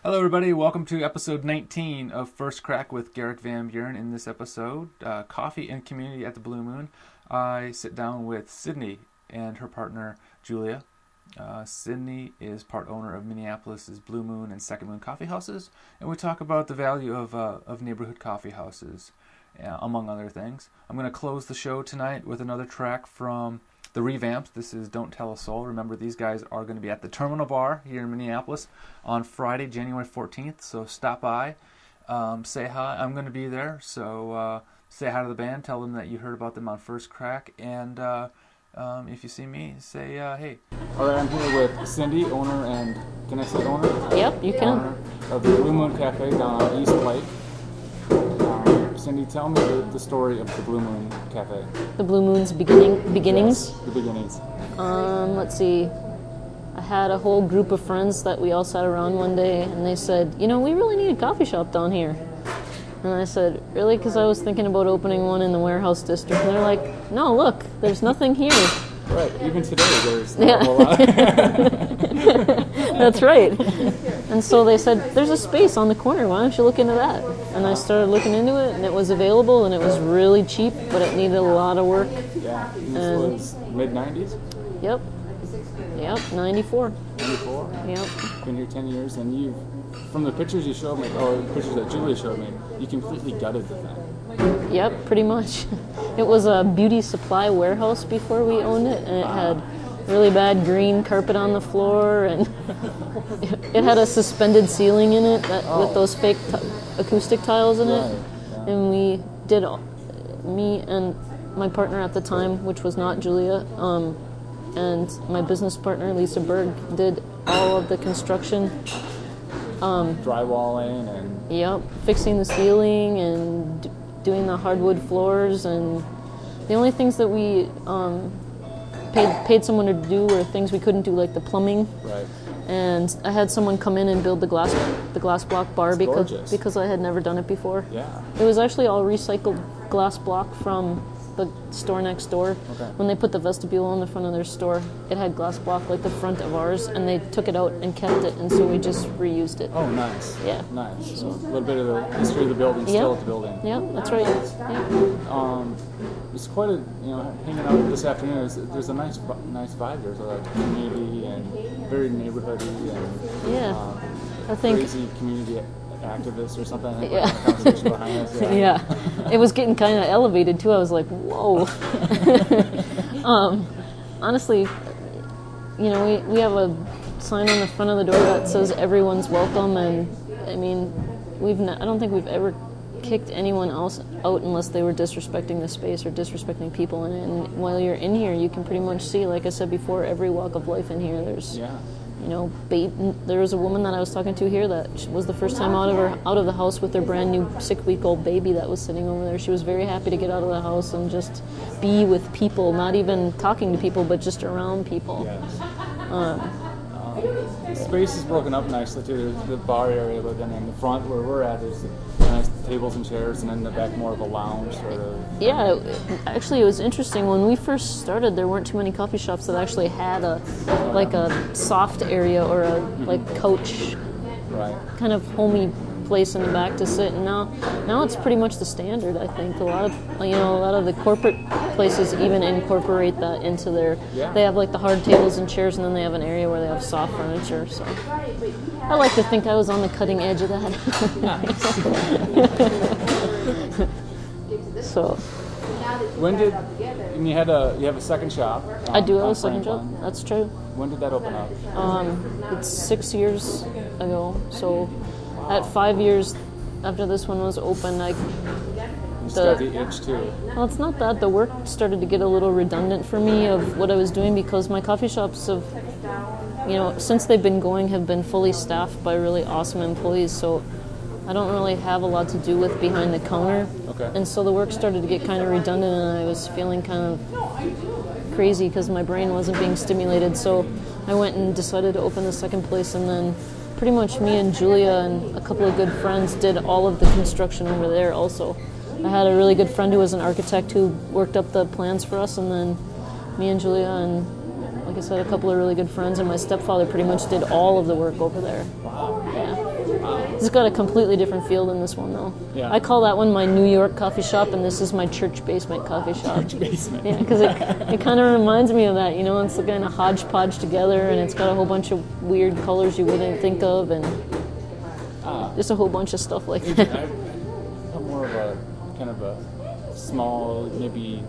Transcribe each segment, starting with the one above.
Hello, everybody. Welcome to episode 19 of First Crack with Garrick Van Buren. In this episode, Coffee and Community at the Blue Moon, I sit down with Sydney and her partner, Julia. Sydney is part owner of Minneapolis's Blue Moon and Second Moon coffee houses, and we talk about the value of neighborhood coffee houses, among other things. I'm going to close the show tonight with another track from the Revamps. This is Don't Tell a Soul. Remember, these guys are going to be at the Terminal Bar here in Minneapolis on Friday, January 14th. So stop by, say hi. I'm going to be there. So say hi to the band. Tell them that you heard about them on First Crack. And if you see me, say hey. All right, I'm here with Cindy, owner and, can I say owner? Yep, you can. Owner of the Blue Moon Cafe down on East Lake. Cindy, tell me the story of the Blue Moon Cafe. The Blue Moon's beginnings? Yes, the beginnings. Let's see. I had a whole group of friends that we all sat around one day, and they said, you know, we really need a coffee shop down here. And I said, really? Because I was thinking about opening one in the warehouse district. And they're like, no, look, there's nothing here. Right, even today there's not a whole lot. That's right. And so they said, there's a space on the corner, why don't you look into that? And I started looking into it, and it was available, and it was really cheap, but it needed a lot of work. Yeah, this was mid-90s? Yep, 94. 94? Yep. Been here 10 years, and you've, from the pictures you showed me, or the pictures that Julia showed me, you completely gutted the thing. Yep, pretty much. It was a beauty supply warehouse before we owned it, and it had really bad green carpet on the floor, and it had a suspended ceiling in it with those fake acoustic tiles in it. Yeah. And we did, me and my partner at the time, which was not Julia, and my business partner, Lisa Berg, did all of the construction. Drywalling and... Yep, fixing the ceiling and doing the hardwood floors, and the only things that we paid someone to do were things we couldn't do, like the plumbing. Right. And I had someone come in and build the glass block bar because I had never done it before. Yeah. It was actually all recycled glass block from the store next door. Okay. When they put the vestibule on the front of their store, it had glass block like the front of ours, and they took it out and kept it, and so we just reused it. Oh, nice. Yeah. Nice. So a little bit of the history of the building, still at the building. Yeah, that's right. Yeah. It's quite a, hanging out this afternoon, there's a nice vibe. There's a lot of community and very neighborhoody and I think crazy community activists or something. Yeah. Conversation behind us. Yeah. Yeah. It was getting kind of elevated too. I was like, whoa. Honestly, we have a sign on the front of the door that says everyone's welcome, and I mean, I don't think we've ever kicked anyone else out unless they were disrespecting the space or disrespecting people in it. And while you're in here, you can pretty much see, like I said before, every walk of life in here. There's there was a woman that I was talking to here that was the first time out of the house with their brand new 6-week-old baby that was sitting over there. She was very happy to get out of the house and just be with people, not even talking to people, but just around people. Yes. Space is broken up nicely too. There's the bar area, but then in the front where we're at, there's nice tables and chairs, and then in the back more of a lounge sort of. Yeah, actually it was interesting. When we first started, there weren't too many coffee shops that actually had a soft area or a couch, right, kind of homey place in the back to sit. And now it's pretty much the standard. I think a lot of the corporate places even incorporate that into their. Yeah. They have like the hard tables and chairs, and then they have an area where they have soft furniture. So I like to think I was on the cutting edge of that. So. When did you have a second shop? I do have a second shop. That's true. When did that open up? It's 6 years ago. So, at 5 years after this one was open, got the itch too. Well, it's not that. The work started to get a little redundant for me of what I was doing, because my coffee shops have, since they've been going, have been fully staffed by really awesome employees. So I don't really have a lot to do with behind the counter. Okay. And so the work started to get kind of redundant, and I was feeling kind of crazy because my brain wasn't being stimulated. So I went and decided to open the second place, and then pretty much me and Julia and a couple of good friends did all of the construction over there also. I had a really good friend who was an architect who worked up the plans for us, and then me and Julia and, like I said, a couple of really good friends, and my stepfather pretty much did all of the work over there. Wow. Yeah. It's got a completely different feel than this one, though. Yeah. I call that one my New York coffee shop, and this is my church basement coffee shop. Church basement. Yeah, because it kind of reminds me of that, you know. It's kind of hodgepodge together, and it's got a whole bunch of weird colors you wouldn't think of, and just a whole bunch of stuff like that. I'm more of a kind of a small, maybe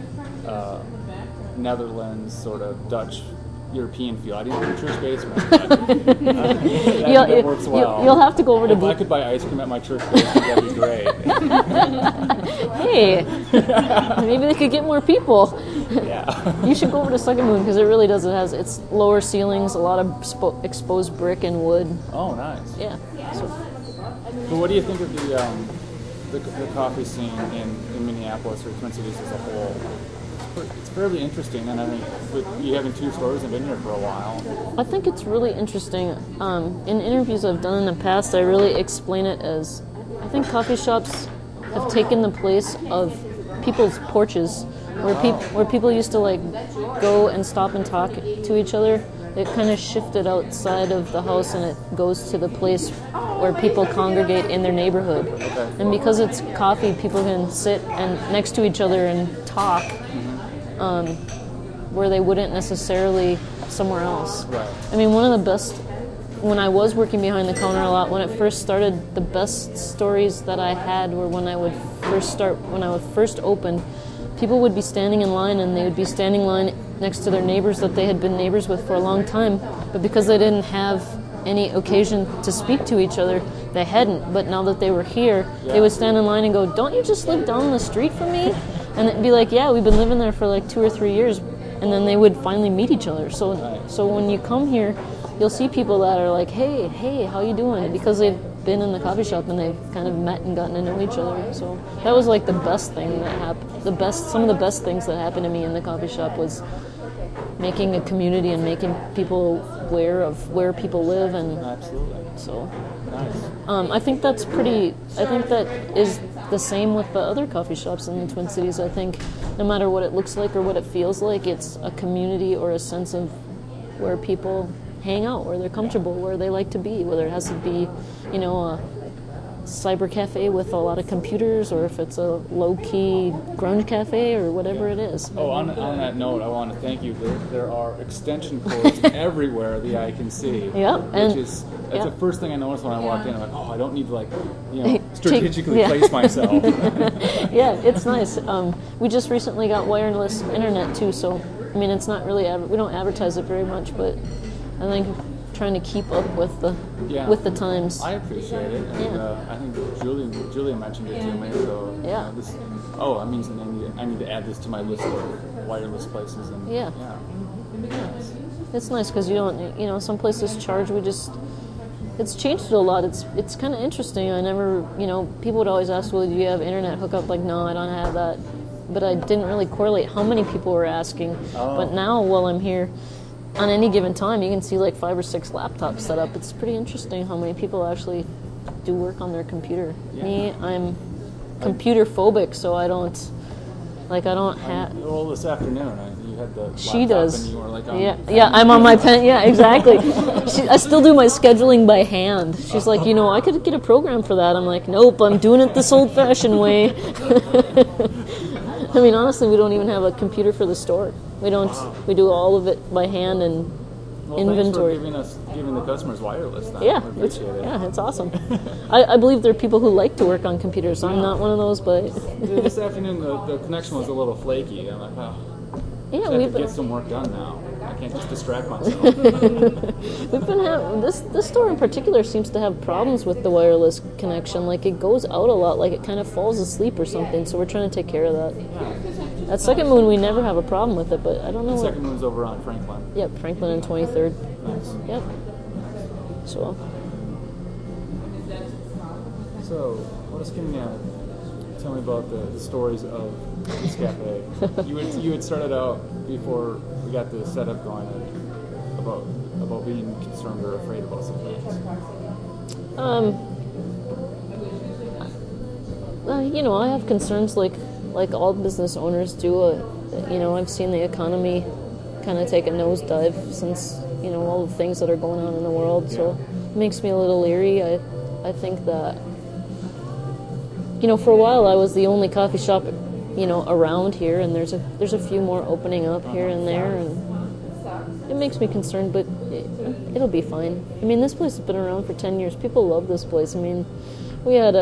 Netherlands sort of Dutch European feel. I didn't do church basement, but that works well. You'll have to go over to If I could buy ice cream at my church basement, that'd be great. Hey, maybe they could get more people. Yeah. You should go over to Second Moon because it really does. It's lower ceilings, a lot of exposed brick and wood. Oh, nice. Yeah. So, But what do you think of the coffee scene in Minneapolis or Twin Cities as a whole? It's fairly interesting, and I think with you having 2 stores and been here for a while. I think it's really interesting. In interviews I've done in the past, I really explain it as I think coffee shops have taken the place of people's porches, where people used to like go and stop and talk to each other. It kind of shifted outside of the house, and it goes to the place where people congregate in their neighborhood. Okay. And because it's coffee, people can sit and next to each other and talk, where they wouldn't necessarily somewhere else. Right. I mean, one of the best, when I was working behind the counter a lot, when it first started, the best stories that I had were when I would first open, people would be standing in line, and they would be standing in line next to their neighbors that they had been neighbors with for a long time, but because they didn't have any occasion to speak to each other, they hadn't. But now that they were here, they would stand in line and go, "Don't you just live down the street from me?" And it'd be like, "Yeah, we've been living there for like 2 or 3 years." And then they would finally meet each other. So when you come here, you'll see people that are like, hey, how you doing? Because they've been in the coffee shop and they've kind of met and gotten to know each other. So that was like the best thing that happened. Some of the best things that happened to me in the coffee shop was making a community and making people aware of where people live. And Absolutely. so Nice. I think that is the same with the other coffee shops in the Twin Cities. I think no matter what it looks like or what it feels like, it's a community or a sense of where people hang out, where they're comfortable, where they like to be, whether it has to be, a cyber cafe with a lot of computers, or if it's a low-key grunge cafe, or whatever it is. Oh, on that note, I want to thank you. There are extension cords everywhere the eye can see. Yep, That's yeah. the first thing I noticed when I walked in. I'm like, I don't need to strategically place myself. Yeah, it's nice. We just recently got wireless internet too, so I mean, it's not really we don't advertise it very much, but I think trying to keep up with the times. I appreciate it, and I think Julia mentioned it to me. So Yeah. That means that I need to add this to my list of wireless places. And Yeah. It's nice because you don't, some places charge. It's changed a lot. It's kind of interesting. I never, people would always ask, well, do you have internet hookup? Like, no, I don't have that. But I didn't really correlate how many people were asking. Oh. But now, while I'm here, on any given time, you can see like 5 or 6 laptops set up. It's pretty interesting how many people actually do work on their computer. Yeah. Me, I'm computer phobic, so I don't have... Well, this afternoon, you had the She laptop does. and you were like, Yeah, I'm on my pen. Yeah, exactly. I still do my scheduling by hand. She's like, I could get a program for that. I'm like, nope, I'm doing it this old-fashioned way. I mean, honestly, we don't even have a computer for the store. We don't. Wow. We do all of it by hand and inventory. Thanks for giving the customers wireless. Then. Yeah, I appreciate it. Yeah, it's awesome. I believe there are people who like to work on computers. I'm not one of those, but This afternoon the connection was a little flaky. I'm like, yeah, I have to get some work done now. I can't just distract myself. We've been having this store in particular seems to have problems with the wireless connection. Like it goes out a lot, like it kind of falls asleep or something. So we're trying to take care of that. At Second Moon, we never have a problem with it, but I don't know. Second Moon's over on Franklin. Yep, Franklin and 23rd. Nice. Yep. So what else can you tell me about the stories of this cafe? You had started out before we got the setup going about being concerned or afraid about some things. I have concerns like all business owners do. I've seen the economy kind of take a nosedive since all the things that are going on in the world. So it makes me a little leery. I think that, for a while I was the only coffee shop, around here, and there's a few more opening up here and there, and it makes me concerned, but it'll be fine. I mean, this place has been around for 10 years. People love this place. I mean, we had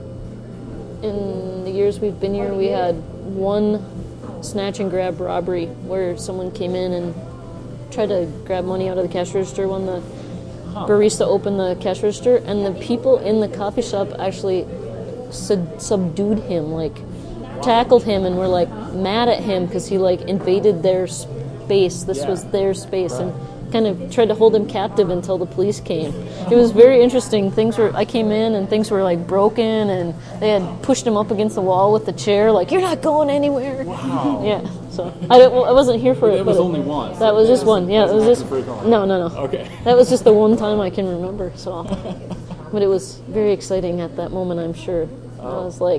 in the years we've been here, we had one snatch and grab robbery where someone came in and tried to grab money out of the cash register when the barista opened the cash register, and the people in the coffee shop actually subdued him, like tackled him, and were like mad at him because he like invaded their space. This was their space, and kind of tried to hold him captive until the police came. It was very interesting. I came in and things were like broken, and they had pushed him up against the wall with the chair, like, you're not going anywhere. Wow. Yeah. So I wasn't here for it. It was only once. That was just one. Yeah, it was just no. Okay. That was just the one time I can remember. So, but it was very exciting at that moment, I'm sure. I was like,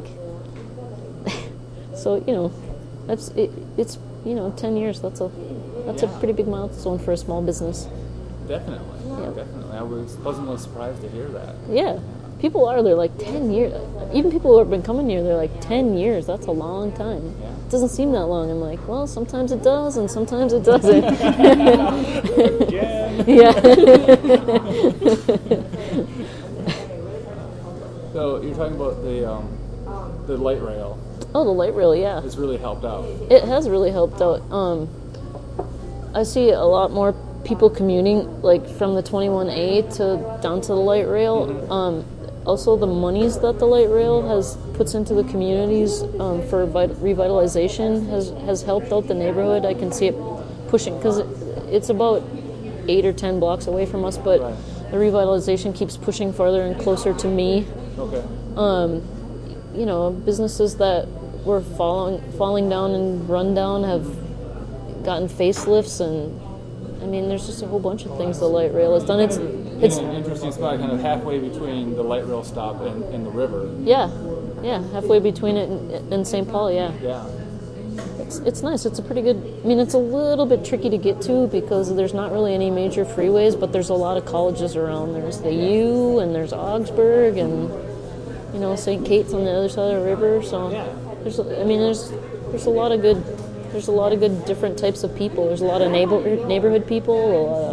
so it's 10 years. That's a pretty big milestone for a small business. Definitely. Yeah. Definitely. I was pleasantly surprised to hear that. Yeah. People are. They're like 10 years. Even people who have been coming here, they're like 10 years. That's a long time. Yeah. It doesn't seem that long. I'm like, well, sometimes it does, and sometimes it doesn't. Yeah. So you're talking about the light rail. Oh, the light rail, yeah. It's really helped out. It has really helped out. I see a lot more people commuting, like from the 21A to down to the light rail. Mm-hmm. Also, the monies that the light rail puts into the communities for revitalization has helped out the neighborhood. I can see it pushing, because it's about 8 or 10 blocks away from us, but the revitalization keeps pushing farther and closer to me. Okay. Businesses that were falling down and run down have gotten facelifts, and I mean, there's just a whole bunch of things the light rail has done. It's an interesting spot, kind of halfway between the light rail stop and the river. Yeah, halfway between it and St. Paul. Yeah. It's nice. It's a pretty good. I mean, it's a little bit tricky to get to because there's not really any major freeways, but there's a lot of colleges around. There's the U, and there's Augsburg, and St. Kate's on the other side of the river. So there's a lot of good. There's a lot of good different types of people. There's a lot of neighborhood people.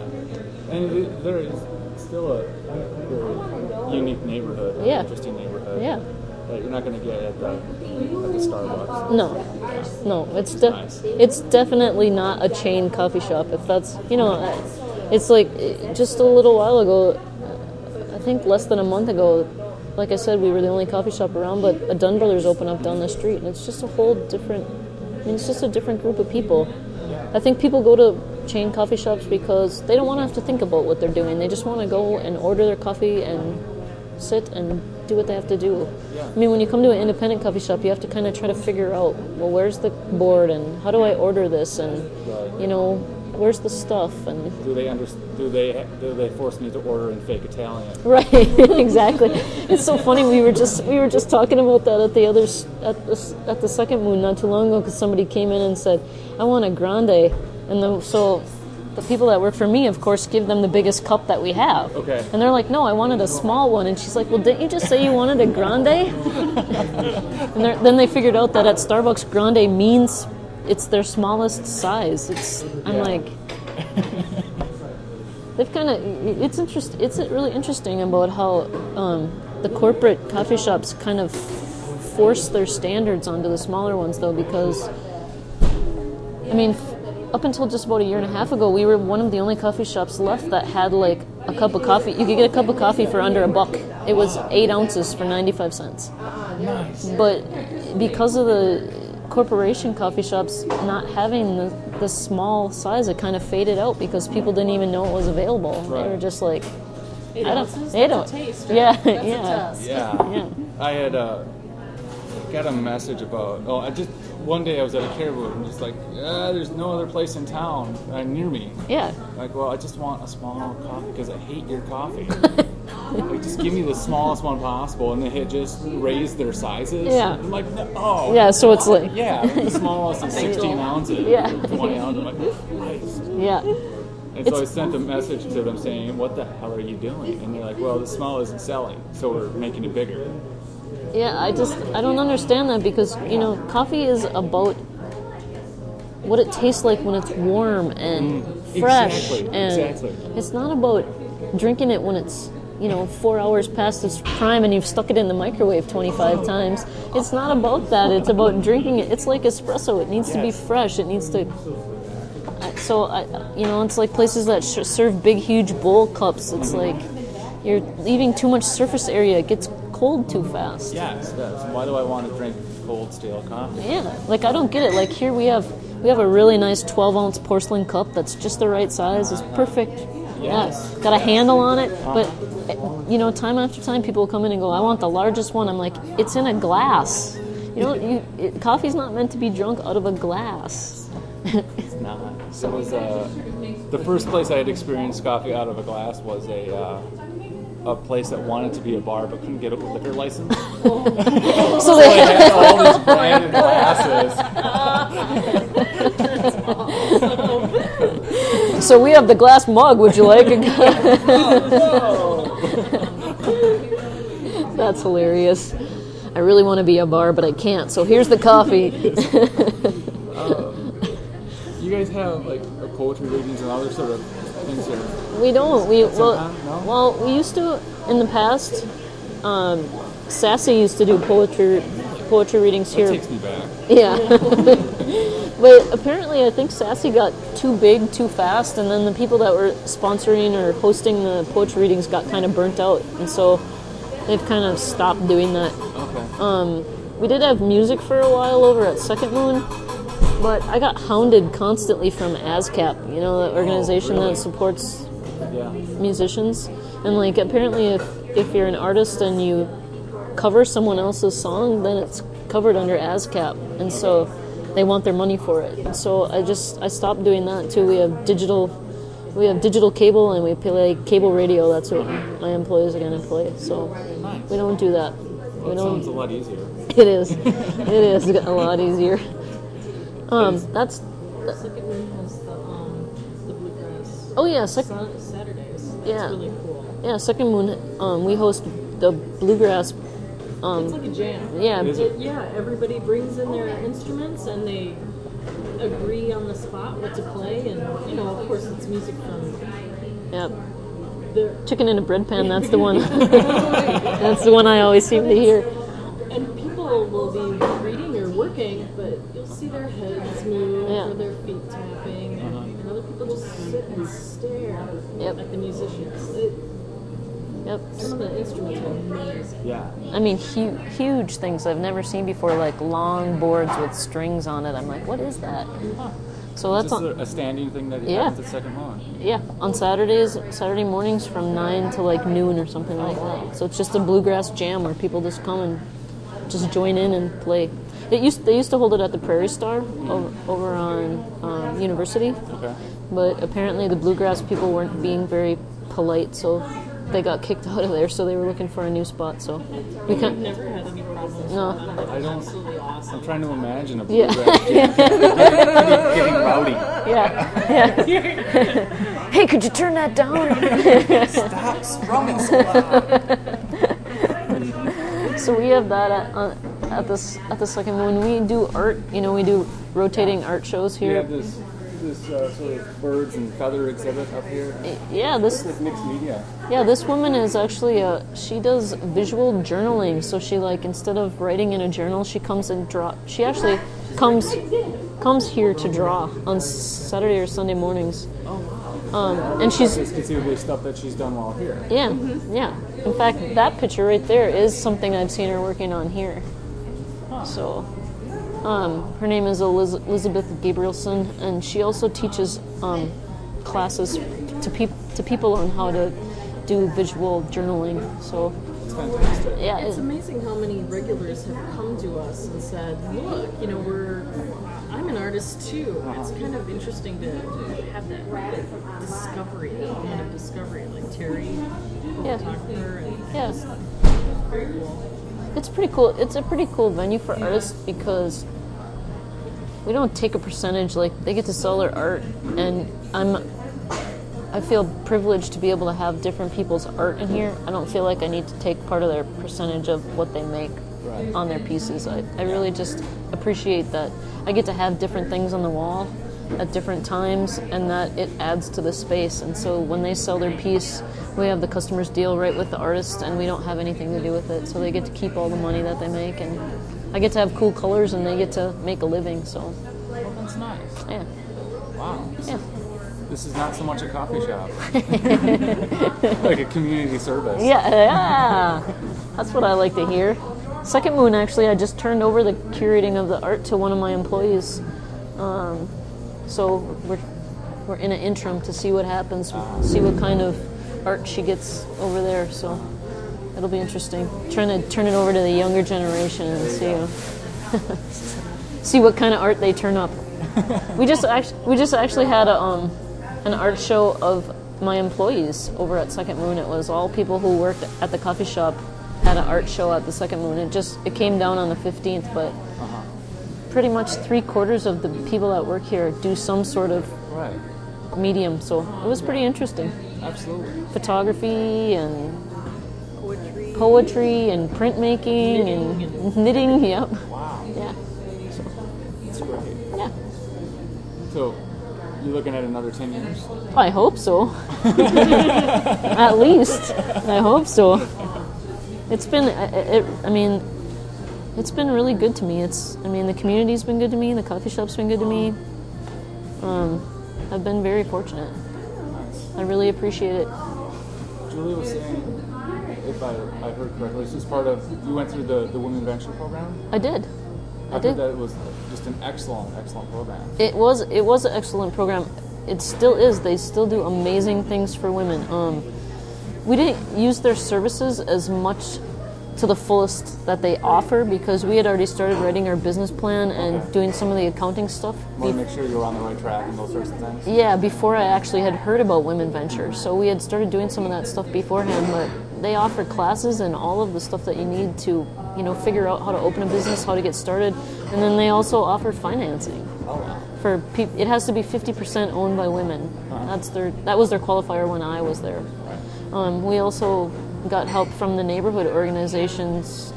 And there is still a very unique neighborhood. Yeah. Interesting neighborhood. Yeah. That you're not going to get at the Starbucks. No. It's definitely not a chain coffee shop. If that's it's like just a little while ago. I think less than a month ago. Like I said, we were the only coffee shop around, but a Dunn Brothers opened up down the street, and it's just a whole different. It's just a different group of people. I think people go to chain coffee shops because they don't want to have to think about what they're doing. They just want to go and order their coffee and sit and do what they have to do. Yeah. I mean, when you come to an independent coffee shop, you have to kind of try to figure out, well, where's the board and how do I order this, and where's the stuff, and do they force me to order in fake Italian? Right, exactly. It's so funny. We were just talking about that at the Second Moon not too long ago, because somebody came in and said, I want a grande, and so the people that work for me, of course, give them the biggest cup that we have. Okay. And they're like, no, I wanted a small one, and she's like, well, didn't you just say you wanted a grande? And then they figured out that at Starbucks, grande means it's their smallest size. I'm like, they've kind of. It's interesting. It's really interesting about how the corporate coffee shops kind of force their standards onto the smaller ones, though, because I mean, up until just about a year and a half ago, we were one of the only coffee shops left that had like a cup of coffee. You could get a cup of coffee for under $1. It was 8 ounces for 95 cents. Nice. But because of the corporation coffee shops not having the small size, it kind of faded out because people didn't even know it was available. Right. They were just like, They don't. Taste, right? Yeah, That's yeah. a test. Yeah. I had got a message about. One day I was at a Caribou and just like, there's no other place in town near me. Yeah. Like, well, I just want a small coffee because I hate your coffee. Like, just give me the smallest one possible, and they had just raised their sizes. Yeah. I'm like, no. Yeah, so it's like... Yeah, the smallest is 16 ounces. Yeah. 20 ounces. I'm like, Christ. Yeah. And so I sent a message to them saying, what the hell are you doing? And they're like, well, the smell isn't selling, so we're making it bigger. Yeah, I don't understand that because, coffee is about what it tastes like when it's warm and fresh. Exactly. It's not about drinking it when it's, 4 hours past its prime and you've stuck it in the microwave 25 times. It's not about that. It's about drinking it. It's like espresso. It needs to be fresh. It needs to... So, it's like places that serve big, huge bowl cups. It's like you're leaving too much surface area. It gets cold too fast. Yes. Why do I want to drink cold stale coffee? Yeah, like I don't get it. Like here we have a really nice 12-ounce porcelain cup that's just the right size. It's perfect. Yes. Yeah, got a handle on it. But, time after time people will come in and go, I want the largest one. I'm like, it's in a glass. Coffee's not meant to be drunk out of a glass. It's not. So it was the first place I had experienced coffee out of a glass was a place that wanted to be a bar but couldn't get a liquor license. So they had all these branded glasses. So we have the glass mug. Would you like a That's hilarious. I really want to be a bar, but I can't. So here's the coffee. You guys have like poetry readings and other sort of things here? We don't. No? Well, we used to in the past. Sassy used to do poetry readings here. That takes me back. Yeah. But apparently I think Sassy got too big too fast, and then the people that were sponsoring or hosting the poetry readings got kind of burnt out, and so they've kind of stopped doing that. Okay. We did have music for a while over at Second Moon, but I got hounded constantly from ASCAP, the organization that supports musicians. And like apparently if you're an artist and you cover someone else's song, then it's covered under ASCAP, and so they want their money for it. And so I stopped doing that too. We have digital cable and we play cable radio. That's what my employees are going to play. So we don't do that. That sounds a lot easier. It is. It is a lot easier. That's. Second Moon has the bluegrass. Oh yeah, Saturdays. Yeah. It's really cool. Yeah, Second Moon. We host the bluegrass. It's like a jam. Yeah. Everybody brings in their instruments and they agree on the spot what to play, and of course it's music from. Yep. Chicken in a bread pan. That's the one. That's the one I always seem to hear. And people will be reading or working, but you'll see their heads move or their feet tapping, and other people just sit and stare at the musicians. Some of the instruments are amazing. Yeah. I mean, huge things I've never seen before, like long boards with strings on it. I'm like, what is that? So that's a standing thing that happens at Second Moon. Yeah, on Saturday mornings from 9 to like noon or something like that. So it's just a bluegrass jam where people just come and just join in and play. They used to hold it at the Prairie Star over on University. Okay. But apparently the bluegrass people weren't being very polite, so they got kicked out of there. So they were looking for a new spot. So We've never had any problems. No. I don't. Absolutely awesome. I'm trying to imagine a Yeah. bluegrass getting rowdy. Yeah. Hey, could you turn that down? Stop strumming so loud. So we have that at the Second Moon. We do art. We do rotating art shows We here. have this sort of birds and feather exhibit up here. Yeah, It's like mixed media. this woman is actually she does visual journaling. So she instead of writing in a journal, she comes and draw. She actually comes here to draw on Saturday or Sunday mornings. And she's It's conceivably stuff that she's done while here. yeah. In fact, that picture right there is something I've seen her working on here. So, her name is Elizabeth Gabrielson, and she also teaches classes to people on how to do visual journaling. So, It's fantastic. yeah, It's amazing how many regulars have come to us and said, look, I'm an artist too. It's kind of interesting to have that discovery, that moment of discovery, like Terry, Yeah. photographer, and yeah. very cool. It's pretty cool. It's a pretty cool venue for artists because we don't take a percentage. Like they get to sell their art, and I feel privileged to be able to have different people's art in here. I don't feel like I need to take part of their percentage of what they make on their pieces. I really just appreciate that I get to have different things on the wall at different times, and that it adds to the space. And so when they sell their piece, we have the customers deal right with the artist, and we don't have anything to do with it. So they get to keep all the money that they make, and I get to have cool colors, and they get to make a living. So Well, that's nice. yeah, Wow. yeah. This is not so much a coffee shop. Like a community service. Yeah, that's what I like to hear. Second Moon, actually, I just turned over the curating of the art to one of my employees. So we're in an interim to see what happens, see what kind of art she gets over there. So it'll be interesting. Trying to turn it over to the younger generation and see what kind of art they turn up. We just actually had an art show of my employees over at Second Moon. It was all people who worked at the coffee shop had an art show at the Second Moon. It came down on the 15th, but pretty much 3/4 of the people that work here do some sort of medium. So it was pretty interesting. Absolutely. Photography and poetry and printmaking and knitting. Yep. Wow. Yeah. That's great. Yeah. So, you looking at another 10 years? I hope so. At least, I hope so. It's been, it's been really good to me. The community's been good to me. The coffee shop's been good to me. I've been very fortunate. Nice. I really appreciate it. Julia was saying, if I heard correctly, this is part of, you went through the Women Venture program? I did. I heard that it was just an excellent program. It was an excellent program. It still is. They still do amazing things for women. We didn't use their services as much to the fullest that they offer because we had already started writing our business plan and doing some of the accounting stuff. Want to make sure you're on the right track and those sorts of things? Yeah, before I actually had heard about Women Venture. So we had started doing some of that stuff beforehand, but they offer classes and all of the stuff that you need to, figure out how to open a business, how to get started. And then they also offer financing. Oh, wow. It has to be 50% owned by women. That was their qualifier when I was there. We also got help from the neighborhood organizations.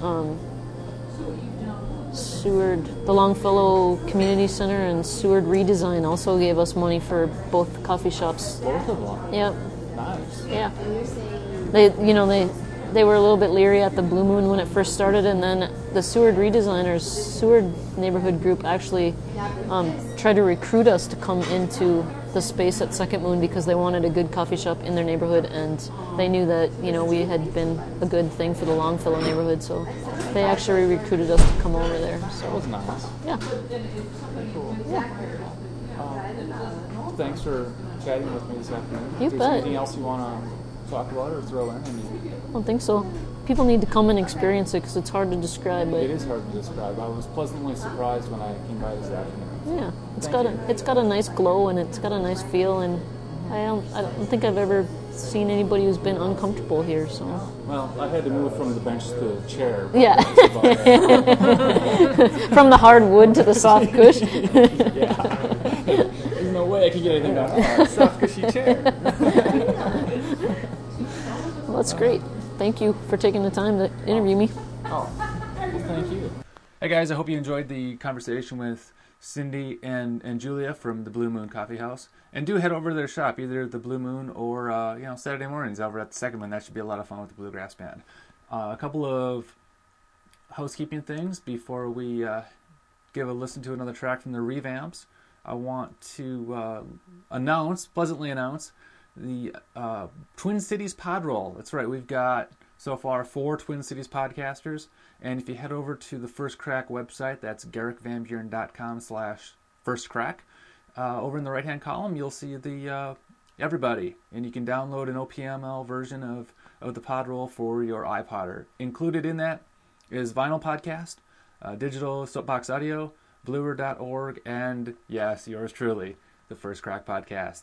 The Longfellow Community Center and Seward Redesign also gave us money for both coffee shops. Both of them? Yep. Nice. Yeah. They were a little bit leery at the Blue Moon when it first started, and then the Seward Redesigners, Seward neighborhood group actually tried to recruit us to come into the space at Second Moon because they wanted a good coffee shop in their neighborhood, and they knew that we had been a good thing for the Longfellow neighborhood, so they actually recruited us to come over there. So That was nice. yeah. Cool. Yeah. Thanks for chatting with me this afternoon. You If there's bet. anything else you want to talk about or throw in? I don't think so. People need to come and experience it because it's hard to describe. But It is hard to describe. I was pleasantly surprised when I came by this afternoon. yeah, it's got a nice glow and it's got a nice feel, and I don't think I've ever seen anybody who's been uncomfortable here. So Well, I had to move from the bench to the chair. yeah, That's about it. from the hard wood to the soft cush. There's no way I could get anything done on a soft cushy chair. Well, that's great. Thank you for taking the time to interview me. Oh, well, thank you. Hey guys, I hope you enjoyed the conversation with Cindy and Julia from the Blue Moon Coffee House. And do head over to their shop, either the Blue Moon or Saturday mornings over at the Second Moon. That should be a lot of fun with the Bluegrass Band. A couple of housekeeping things before we give a listen to another track from the Revamps. I want to pleasantly announce the Twin Cities Pod Roll. That's right, we've got so far 4 Twin Cities podcasters, and if you head over to the First Crack website, that's GarrickVanBuren.com/firstcrack. Over in the right-hand column, you'll see the everybody, and you can download an OPML version of the Pod Roll for your iPodder. Included in that is vinyl podcast, digital soapbox audio, bluer.org, and yes, yours truly, the First Crack podcast.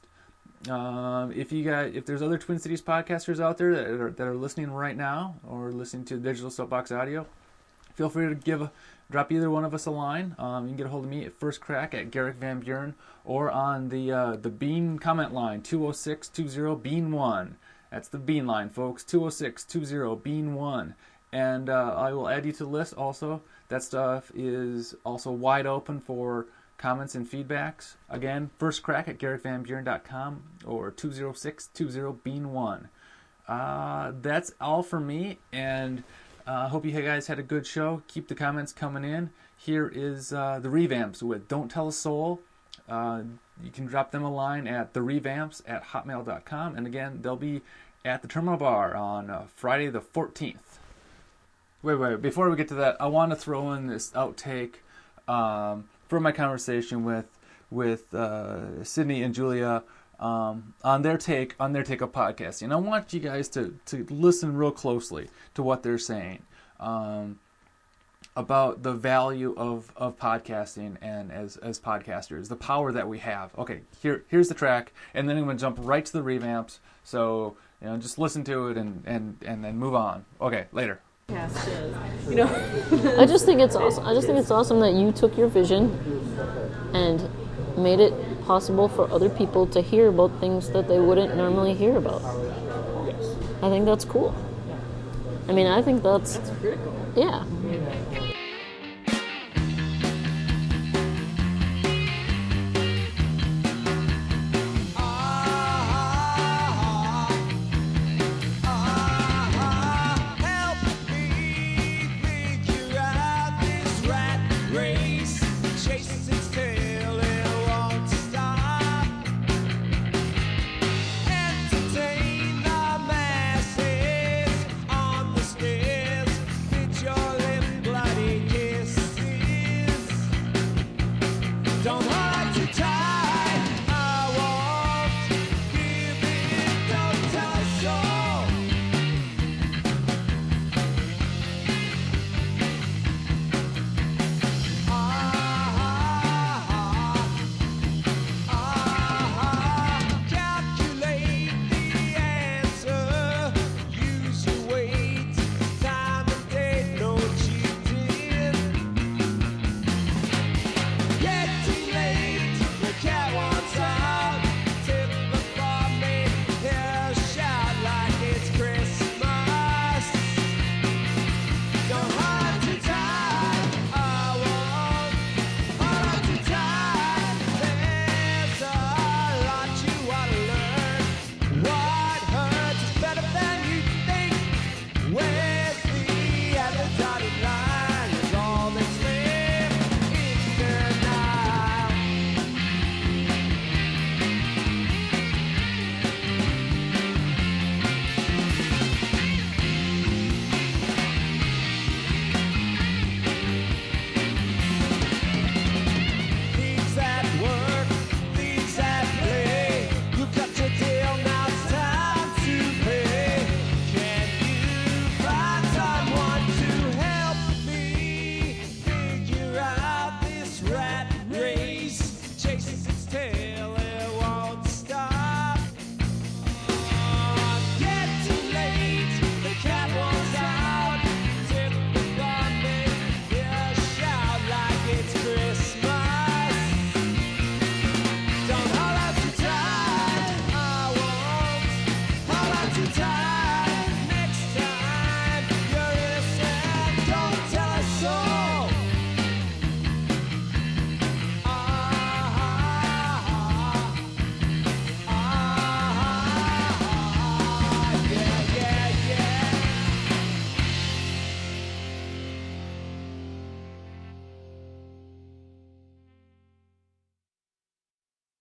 If there's other Twin Cities podcasters out there that are listening right now or listening to digital soapbox audio, feel free to drop either one of us a line. You can get a hold of me at firstcrack@GarrickVanBuren or on the Bean comment line, 206-20-BEAN1. That's the Bean line, folks, 206-20-BEAN1. And I will add you to the list also. That stuff is also wide open for comments and feedbacks. Again, firstcrack@GarrickVanBuren.com or 206-20-BEAN1. That's all for me, and I hope you guys had a good show. Keep the comments coming in. Here is the Revamps with Don't Tell a Soul. You can drop them a line at therevamps@hotmail.com. And again, they'll be at the Terminal Bar on Friday the 14th. Wait. Before we get to that, I want to throw in this outtake from my conversation with Sydney and Julia on their take of podcasting. I want you guys to listen real closely to what they're saying about the value of podcasting and as podcasters, the power that we have. Okay, here's the track, and then I'm going to jump right to the Revamps. So just listen to it and then move on. Okay, later. I just think it's awesome. I just think it's awesome that you took your vision and made it possible for other people to hear about things that they wouldn't normally hear about. I think that's cool. I mean, I think that's critical. Yeah.